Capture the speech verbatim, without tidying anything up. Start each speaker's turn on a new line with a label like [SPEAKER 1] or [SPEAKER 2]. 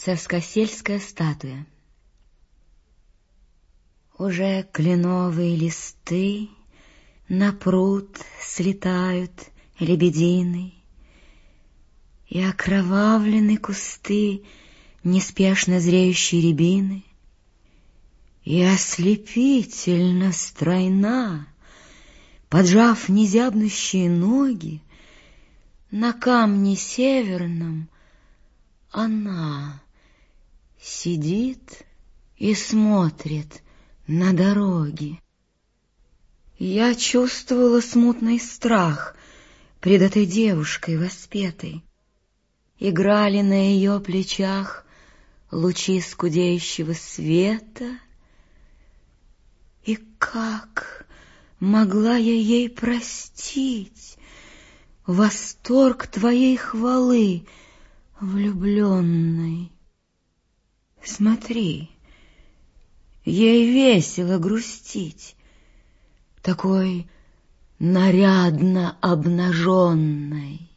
[SPEAKER 1] Царскосельская статуя. Уже кленовые листы на пруд слетают лебедины, и окровавлены кусты неспешно зреющей рябины, и ослепительно стройна, поджав незябнущие ноги, на камне северном она сидит и смотрит на дороги. Я чувствовала смутный страх пред этой девушкой воспетой. Играли на ее плечах лучи скудеющего света, и как могла я ей простить восторг твоей хвалы, влюбленной? Смотри, ей весело грустить, такой нарядно обнаженной.